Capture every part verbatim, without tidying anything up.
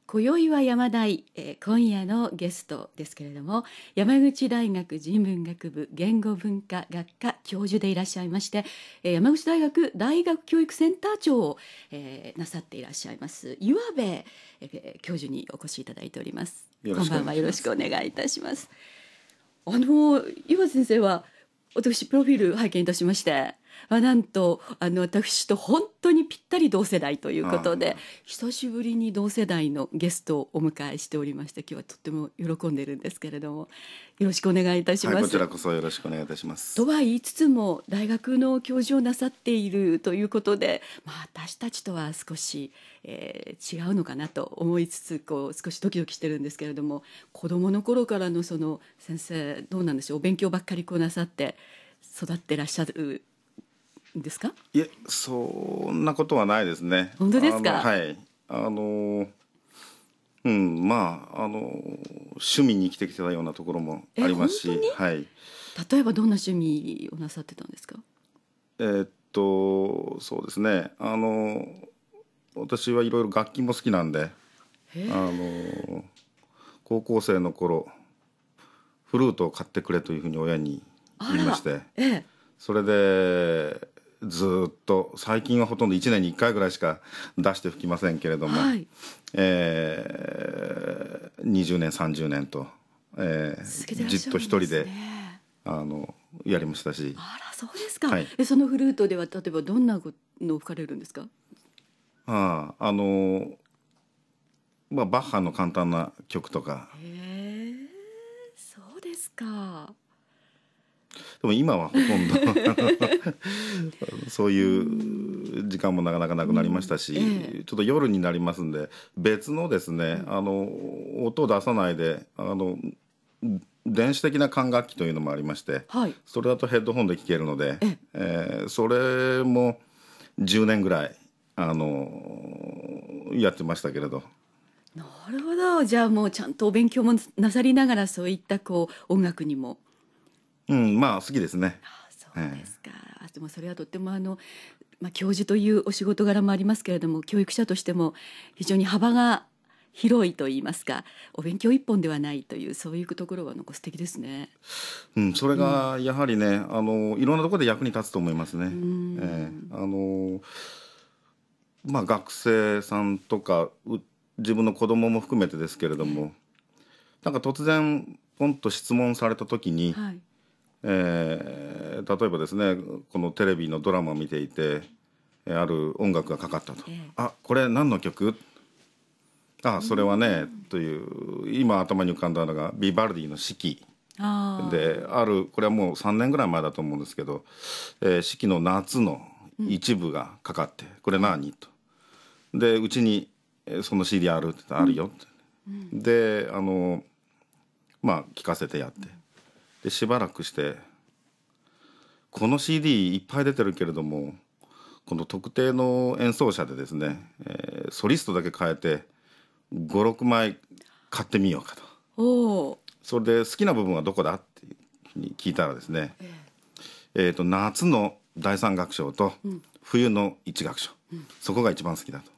今宵は山大、えー、今夜のゲストですけれども、山口大学人文学部言語文化学科教授でいらっしゃいまして、えー、山口大学大学教育センター長を、えー、なさっていらっしゃいます岩部、えー、教授にお越しいただいております。こんばんは、よろしくお願いいたします。あの岩部先生は私プロフィール拝見いたしまして、なんとあの私と本当にぴったり同世代ということで、久しぶりに同世代のゲストをお迎えしておりまして、今日はとっても喜んでいるんですけれども、よろしくお願いいたします。 はい、こちらこそよろしくお願いいたします。 とは言いつつも大学の教授をなさっているということで、まあ、私たちとは少し、えー、違うのかなと思いつつ、こう少しドキドキしてるんですけれども、子どもの頃からのその先生どうなんでしょう、お勉強ばっかりこうなさって育ってらっしゃるですか？ いえ、そんなことはないですね。 本当ですか？ はい、あのうんまああの趣味に生きてきてたようなところもありますし、はい、 例えばどんな趣味をなさってたんですか？ えー、っとそうですね、あの私はいろいろ楽器も好きなんで、あの高校生の頃フルートを買ってくれというふうに親に言いまして、ええ、それでずっと最近はほとんどいちねんにいっかいぐらいしか出して吹きませんけれども、はい、えー、にじゅうねんさんじゅうねんと、えー、じっと一人であのやりましたし。 あら、そうですか。はい、 えそのフルートでは例えばどんなのを吹かれるんですか？ ああのまあ、バッハの簡単な曲とか。 へえ、そうですか。 でも今はほとんどそういう時間もなかなかなくなりましたし、うんええ、ちょっと夜になりますんで別のですね、うん、あの音を出さないであの電子的な管楽器というのもありまして、はい、それだとヘッドホンで聴けるので、ええー、それもじゅうねんぐらいあのやってましたけれど。 なるほど。じゃあもうちゃんとお勉強もなさりながらそういったこう音楽にも。 うん、まあ好きですね。 あ、そうですか。えー、でもそれはとってもあの、まあ、教授というお仕事柄もありますけれども、教育者としても非常に幅が広いと言いますか、お勉強一本ではないというそういうところはなんか素敵ですね。 うん、それがやはりね、うん、あのいろんなところで役に立つと思いますね。えー、あのまあ学生さんとか自分の子供も含めてですけれども、なんか突然ポンと質問された時に、はい、えー、例えばですね、このテレビのドラマを見ていてある音楽がかかったと、えー、あ、これ何の曲？あ、それはね、という今頭に浮かんだのがビバルディの四季である。これはもうさんねんぐらい前だと思うんですけど、えー、四季の夏の一部がかかって、うん、これ何？とでうちにその シーディー あるって言ったらあるよって、うん、であのまあ聞かせてやって、でしばらくしてこの シーディー いっぱい出てるけれどもこの特定の演奏者でですね、えー、ソリストだけ変えてごろくまい買ってみようかと。おそれで好きな部分はどこだって聞いたらですね、えーえーと夏のだいさん楽章と冬のいち楽章、うん、そこが一番好きだと。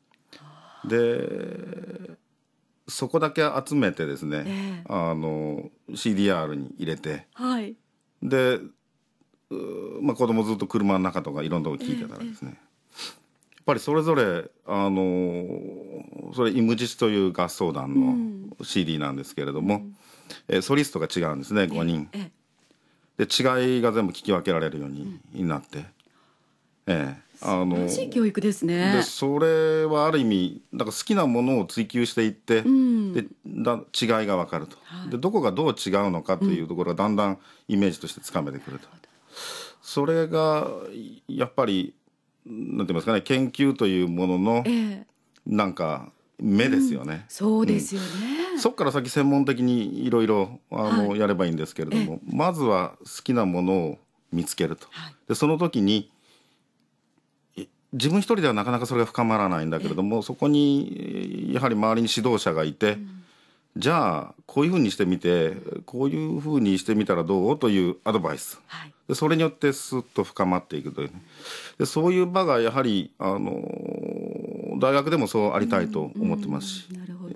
でそこだけ集めてですね、えー、あの シーディーアール に入れて、はい、で、まあ、子供ずっと車の中とかいろんなとこ聞いてたらですね、えーえー、やっぱりそれぞれあのそれイムジスという合奏団の シーディー なんですけれども、うんえー、ソリストが違うんですね、ごにん、えー、で違いが全部聞き分けられるようになって、うんええあの素晴らしい教育ですね。でそれはある意味だから好きなものを追求していって、うん、でだ違いが分かると、はい、でどこがどう違うのかというところがだんだんイメージとしてつかめてくると、うん、それがやっぱりなんて言いますかね、研究というものの、えー、なんか目ですよね、うん、そうですよね、うん、そっから先専門的にいろいろやればいいんですけれども、はい、まずは好きなものを見つけると、はい、でその時に自分一人ではなかなかそれが深まらないんだけれども、そこにやはり周りに指導者がいて、うん、じゃあこういうふうにしてみてこういうふうにしてみたらどうというアドバイス、はい、でそれによってスッと深まっていくという、ね、でそういう場がやはりあの大学でもそうありたいと思ってますし、うんうん、なるほ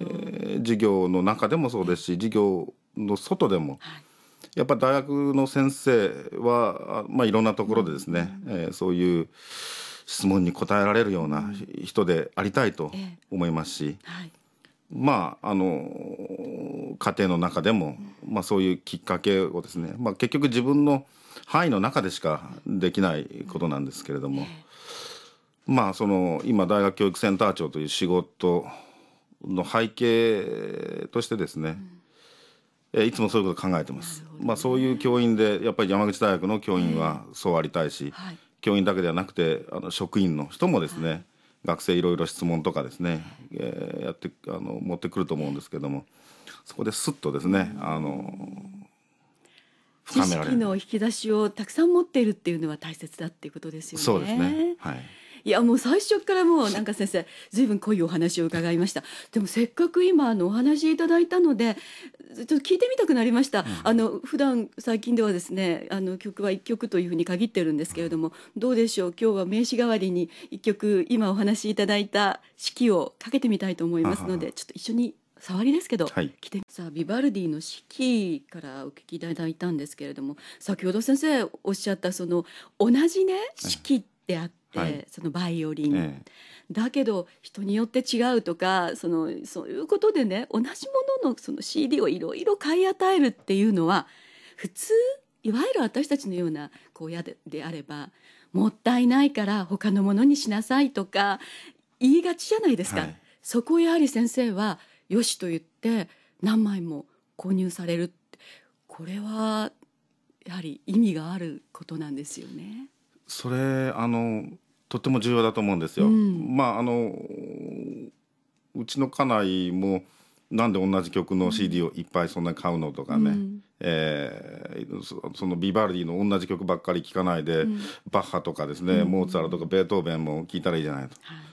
授業の中でもそうですし、授業の外でも、はい、やっぱり大学の先生は、まあ、いろんなところでですね、うんえー、そういう質問に答えられるような人でありたいと思いますし、はい、まああの家庭の中でも、まあ、そういうきっかけをですね、まあ、結局自分の範囲の中でしかできないことなんですけれども、まあその今大学教育センター長という仕事の背景としてですね、うん、いつもそういうことを考えてます、ねまあ、そういう教員でやっぱり山口大学の教員はそうありたいし、はい、教員だけではなくてあの職員の人もですね、はい、学生いろいろ質問とかですね、えー、やってあの持ってくると思うんですけども、そこですっとですね、あの知識の引き出しをたくさん持っているっていうのは大切だっていうことですよね。 そうですね、はい、 いやもう最初からもうなんか先生ずいぶん濃いお話を伺いました。でもせっかく今あのお話いただいたのでちょっと聞いてみたくなりました、うん、あの普段最近ではですねあの曲はいっきょくというふうに限ってるんですけれども、うん、どうでしょう、今日は名詞代わりにいっきょく今お話いただいた式をかけてみたいと思いますので、ちょっと一緒に触りですけど、はい、来てさあビバルディの四季からお聞きいただいたんですけれども、先ほど先生おっしゃったその同じね四季ってあって、はい、そのバイオリン、ええ、だけど人によって違うとかそのそういうことでね同じもののその シーディー をいろいろ買い与えるっていうのは普通いわゆる私たちのような親 で, であればもったいないから他のものにしなさいとか言いがちじゃないですか、はい、そこをやはり先生はよしと言って何枚も購入されるって、これはやはり意味があることなんですよね。 それあのとっても重要だと思うんですよ、うん、まああのうちの家内もなんで同じ曲の シーディー をいっぱいそんなに買うのとかね、うんえー、そ, そのビバルディの同じ曲ばっかり聴かないで、うん、バッハとかですね、うん、モーツァルトとかベートーベンも聴いたらいいじゃないと、はい、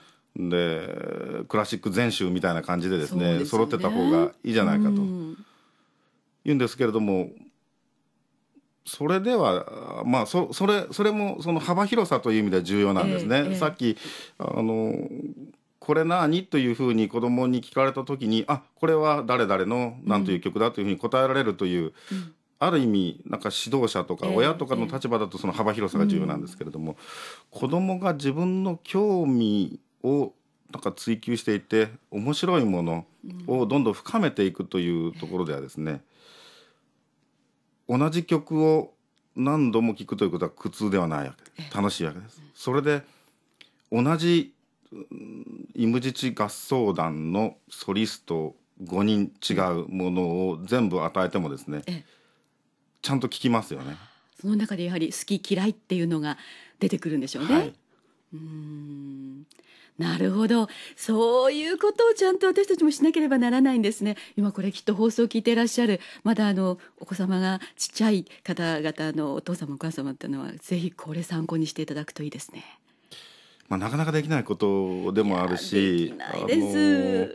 でクラシック全集みたいな感じでです ね, ですね揃ってた方がいいじゃないかと、うん、言うんですけれども、それではまあ そ, そ, れそれもその幅広さという意味では重要なんですね、えーえー、さっきあのこれ何というふうに子供に聞かれた時にあこれは誰々の何という曲だというふうに答えられるという、うん、ある意味なんか指導者とか親とかの立場だとその幅広さが重要なんですけれども、えー、子供が自分の興味をなんか追求していて面白いものをどんどん深めていくというところではですね、同じ曲を何度も聴くということは苦痛ではないわけで楽しいわけです。それで同じイムジチ合奏団のソリストごにん違うものを全部与えてもですね、ちゃんと聴きますよね。 その中でやはり好き嫌いっていうのが出てくるんでしょうね、はい、うーんなるほど、そういうことをちゃんと私たちもしなければならないんですね。今これきっと放送を聞いていらっしゃるまだあのお子様がちっちゃい方々のお父様お母様っていうのはぜひこれ参考にしていただくといいですね。 まあ、なかなかできないことでもあるし、 できないです。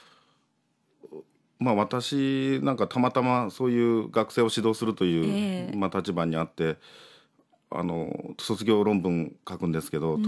まあ、私なんかたまたまそういう学生を指導するという、えーまあ、立場にあってあの卒業論文書くんですけど、うん、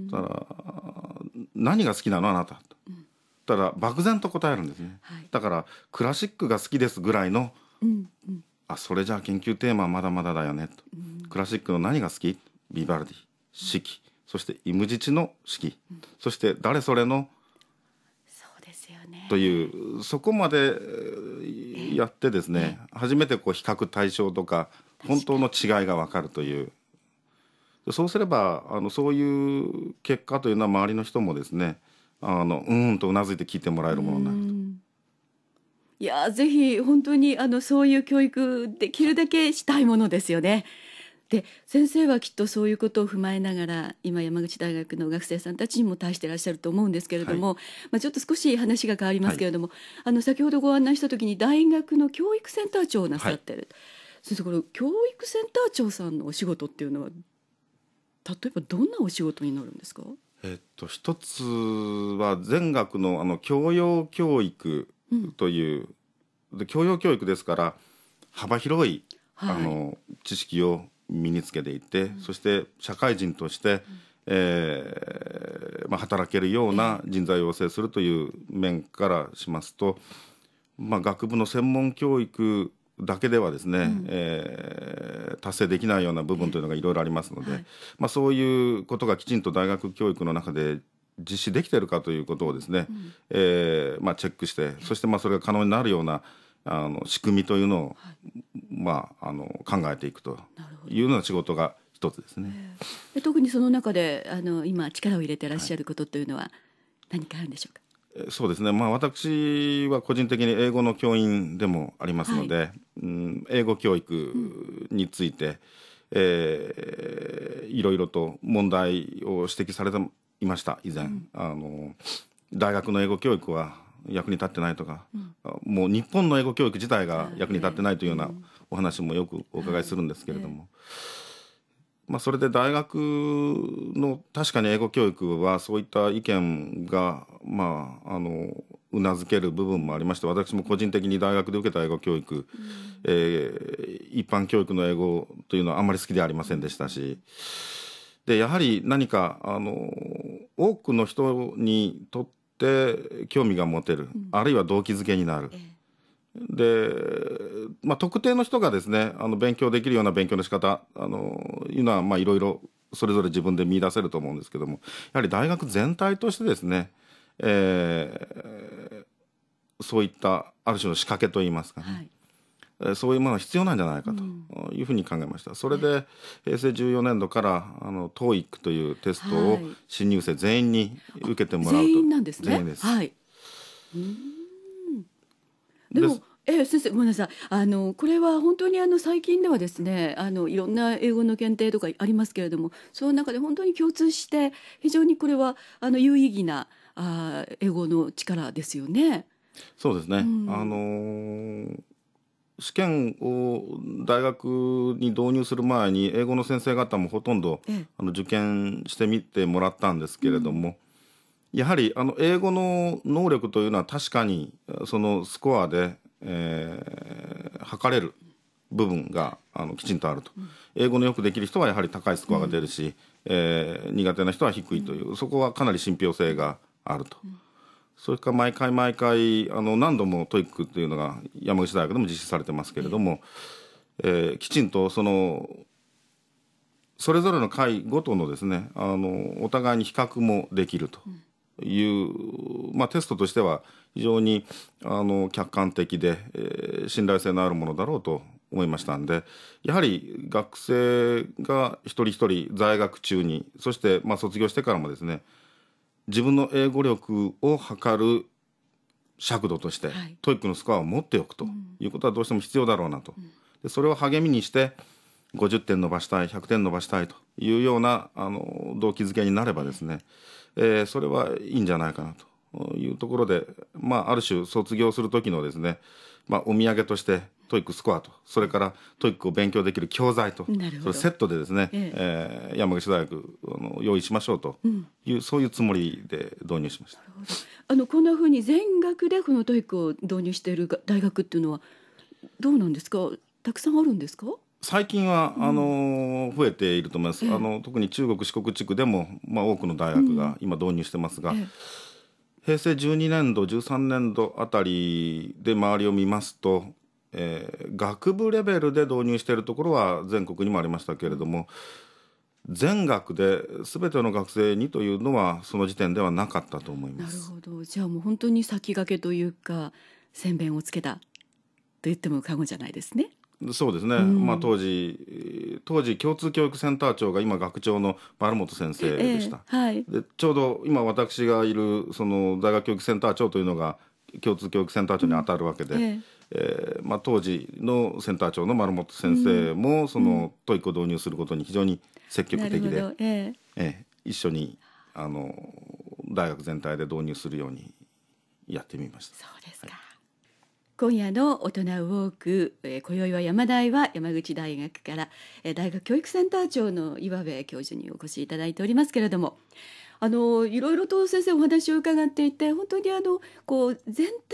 たら何が好きなのあなた、うん、たら漠然と答えるんですね、はい、だからクラシックが好きですぐらいの、うんうん、あそれじゃあ研究テーマはまだまだだよねと、うん、クラシックの何が好きビバルディ四季、うん、そしてイムジチの四季、うん、そして誰それのそうですよねというそこまでやってですね、初めてこう比較対象とか本当の違いが分かるという、そうすればあのそういう結果というのは周りの人もですねあのうーんとうなずいて聞いてもらえるものになると。 いやぜひ本当にあのそういう教育できるだけしたいものですよね。で先生はきっとそういうことを踏まえながら今山口大学の学生さんたちにも対していらっしゃると思うんですけれども、はいまあ、ちょっと少し話が変わりますけれども、はい、あの先ほどご案内した時に大学の教育センター長をなさってる、はい、先生これ教育センター長さんのお仕事っていうのは例えばどんなお仕事になるんですか？ えっと一つは全学のあの教養教育という、うん、で教養教育ですから幅広い、はい、あの知識を身につけていって、うん、そして社会人として、うんえーまあ、働けるような人材を養成するという面からしますと、 まあ、学部の専門教育だけではですね、うん、えー、達成できないような部分というのがいろいろありますので、はい、まあ、そういうことがきちんと大学教育の中で実施できているかということをですね、うん、えーまあ、チェックして、そしてまあそれが可能になるようなあの仕組みというのを、はい、まあ、あの考えていくというような仕事が一つですね。 えー、特にその中であの今力を入れていらっしゃることというのは何かあるんでしょうか。 そうですね、まあ、私は個人的に英語の教員でもありますので、はい、うん、英語教育について、うん、えー、いろいろと問題を指摘されていました以前、うん、あの大学の英語教育は役に立ってないとか、うん、もう日本の英語教育自体が役に立ってないというようなお話もよくお伺いするんですけれども、はい、まあ、それで大学の確かに英語教育はそういった意見が、まあ、あのうなずける部分もありまして、私も個人的に大学で受けた英語教育、うん、えー、一般教育の英語というのはあんまり好きではありませんでしたし、でやはり何かあの多くの人にとって興味が持てる、うん、あるいは動機づけになる、えーでまあ、特定の人がですねあの勉強できるような勉強の仕方あのいうのはまあいろいろそれぞれ自分で見出せると思うんですけども、やはり大学全体としてですね、えー、そういったある種の仕掛けといいますかね、はい、えー、そういうものが必要なんじゃないかというふうに考えました。うん、それで平成じゅうよねんどからあの トーイック というテストを新入生全員に受けてもらうと。 全員なんですね。 全員です。 はい、うん、でもえー、先生ごめんなさい、あのこれは本当にあの最近ではですねあのいろんな英語の検定とかありますけれども、その中で本当に共通して非常にこれはあの有意義なあ英語の力ですよね。 そうですね、うん、あのー、試験を大学に導入する前に英語の先生方もほとんど、ええ、あの受験してみてもらったんですけれども、うん、やはりあの英語の能力というのは確かにそのスコアでえー、測れる部分があのきちんとあると、うん、英語のよくできる人はやはり高いスコアが出るし、うん、えー、苦手な人は低いという、うん、そこはかなり信憑性があると、うん、それから毎回毎回あの何度もトイックというのが山口大学でも実施されてますけれども、えーえー、きちんとそのそれぞれの回ごとのですねあのお互いに比較もできるという、まあ、テストとしては非常にあの客観的で、えー、信頼性のあるものだろうと思いましたんで、やはり学生が一人一人在学中に、そしてまあ卒業してからもですね自分の英語力を測る尺度として、はい、トイックのスコアを持っておくということはどうしても必要だろうなと、うん、でそれを励みにしてごじゅってん伸ばしたいひゃくてん伸ばしたいというようなあの動機づけになればですね、えー、それはいいんじゃないかなというところで、まあ、ある種卒業する時のですね、まあ、お土産としてトイックスコアとそれからトイックを勉強できる教材とそれセットでですね、えええー、山口大学あの用意しましょうという、うん、そういうつもりで導入しました。なるほど。 あのこんなふうに全学でこのトイックを導入している大学っていうのはどうなんですか？たくさんあるんですか？ 最近は、うん、あの増えていると思います、ええ、あの特に中国四国地区でも、まあ、多くの大学が今導入してますが、うん、ええ、平成じゅうにねんどじゅうさんねんどあたりで周りを見ますと、えー、学部レベルで導入しているところは全国にもありましたけれども、全学で全ての学生にというのはその時点ではなかったと思います。 なるほど。じゃあもう本当に先駆けというか先鞭をつけたと言っても過言じゃないですね。 そうですね、うん、まあ、当時当時共通教育センター長が今学長の丸本先生でした、 ええ、はい、 でちょうど今私がいるその大学教育センター長というのが共通教育センター長に当たるわけで、うん、えええーまあ、当時のセンター長の丸本先生もそのトイックを導入することに非常に積極的で、ええええ、一緒にあの大学全体で導入するようにやってみました。 そうですか、はい。今夜の大人ウォーク、えー、今宵は山大は山口大学から、えー、大学教育センター長の岩部教授にお越しいただいておりますけれども、あのいろいろと先生お話を伺っていて本当にあのこう全体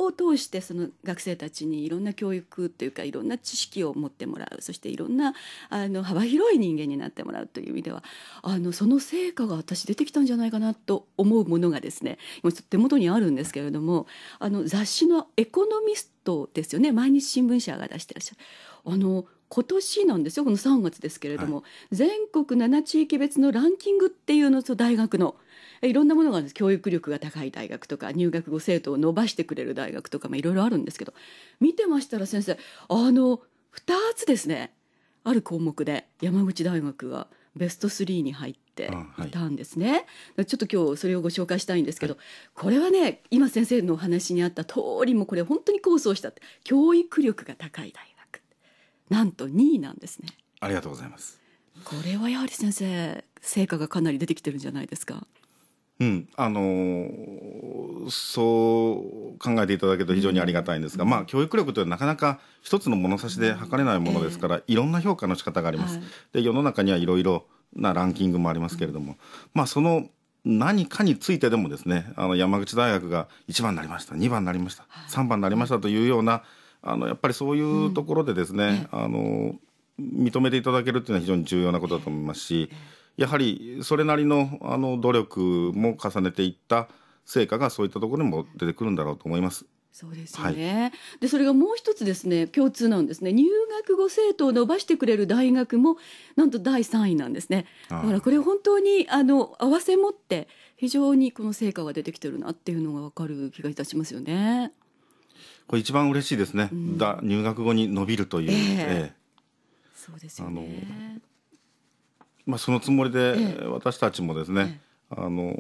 を通してその学生たちにいろんな教育というかいろんな知識を持ってもらう、そしていろんなあの幅広い人間になってもらうという意味ではあのその成果が私出てきたんじゃないかなと思うものがですね今手元にあるんですけれども、あの雑誌のエコノミストですよね、毎日新聞社が出してらっしゃるあの今年なんですよ、このさんがつですけれども、はい、全国なな地域別のランキングっていうのと大学のいろんなものがあるんです。教育力が高い大学とか入学後生徒を伸ばしてくれる大学とか、まあ、いろいろあるんですけど、見てましたら先生あのふたつですね、ある項目で山口大学がベストスリーに入っていたんですね、はい、ちょっと今日それをご紹介したいんですけど、はい、これはね今先生のお話にあった通りもこれ本当に構想したって教育力が高い大学なんとにいなんですね。 ありがとうございます。 これはやはり先生成果がかなり出てきてるんじゃないですか。 うん、あのー、そう考えていただけると非常にありがたいんですが、うん、まあ教育力というのはなかなか一つの物差しで測れないものですから、うん、えー、いろんな評価の仕方があります、はい、で世の中にはいろいろなランキングもありますけれども、うん、まあその何かについてでもですね、あの山口大学がいちばんになりました、にばんになりました、はい、さんばんになりましたというようなあのやっぱりそういうところでですね、うん、あの認めていただけるというのは非常に重要なことだと思いますし、えーえーやはりそれなり の, あの努力も重ねていった成果がそういったところにも出てくるんだろうと思います。 そうですよね、はい、でそれがもう一つですね共通なんですね。入学後生徒を伸ばしてくれる大学もなんとだいさんいなんですね。だからこれ本当にあの合わせ持って非常にこの成果が出てきてるなっていうのが分かる気がいたしますよね。 これ一番嬉しいですね、うん、だ入学後に伸びるという、えーえー、そうですよね。 まあ、そのつもりで私たちもですね、ええ、あの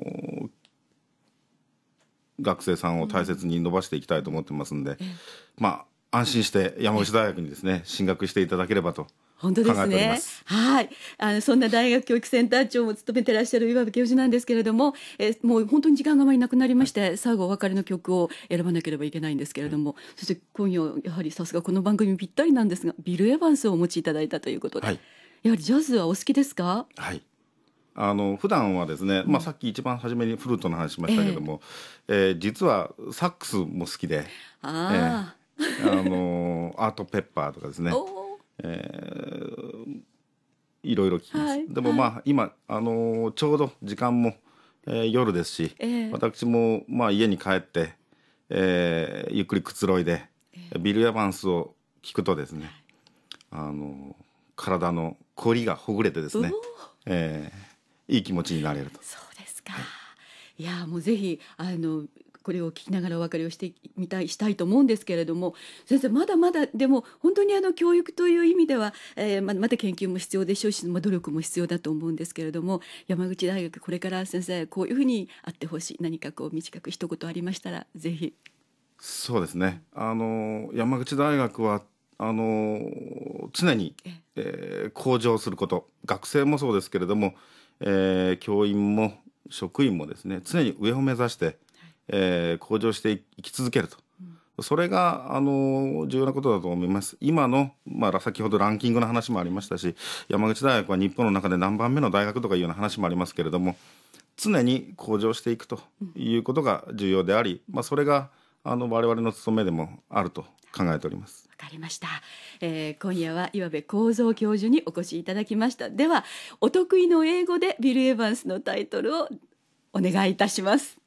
学生さんを大切に伸ばしていきたいと思ってますんで、ええ、まあ安心して山口大学にですね進学していただければと考えております。本当ですね。 はい、あのそんな大学教育センター長も務めてらっしゃる岩部教授なんですけれども、えもう本当に時間があまりなくなりまして、はい、最後お別れの曲を選ばなければいけないんですけれども、はい、そして今夜やはりさすがこの番組ぴったりなんですがビル・エヴァンスをお持ちいただいたということで、はい、やはりジャズはお好きですか？ はい、あの普段はですね、まあ、さっき一番初めにフルートの話しましたけども、えーえー、実はサックスも好きで、あ、えー、あのアートペッパーとかですね、えー、いろいろ聞きます、はい、でもまあ、はい、今、あのちょうど時間も、えー、夜ですし、えー、私も、まあ、家に帰って、えー、ゆっくりくつろいで、えー、ビル・エヴァンスを聞くとですね、あの体の凝りがほぐれてですね、えーいい気持ちになれると。 そうですか、はい、いやもうぜひあのこれを聞きながらお別れをしてみたいしたいと思うんですけれども、先生まだまだでも本当にあの教育という意味では、えー、ま, まだ研究も必要でしょうし、まあ、努力も必要だと思うんですけれども、山口大学これから先生こういうふうにあってほしい、何かこう短く一言ありましたらぜひ。 そうですね、あの山口大学はあの常に、えー、向上すること、学生もそうですけれども、えー、教員も職員もですね常に上を目指して、はい、えー、向上していき続けると、うん、それがあの重要なことだと思います。今の、まあ、先ほどランキングの話もありましたし、山口大学は日本の中で何番目の大学とかいうような話もありますけれども、常に向上していくということが重要であり、うん、まあ、それがあの我々の務めでもあると考えております。 わかりました、えー、今夜は岩部幸三教授にお越しいただきました。ではお得意の英語でビル・エヴァンスのタイトルをお願いいたします。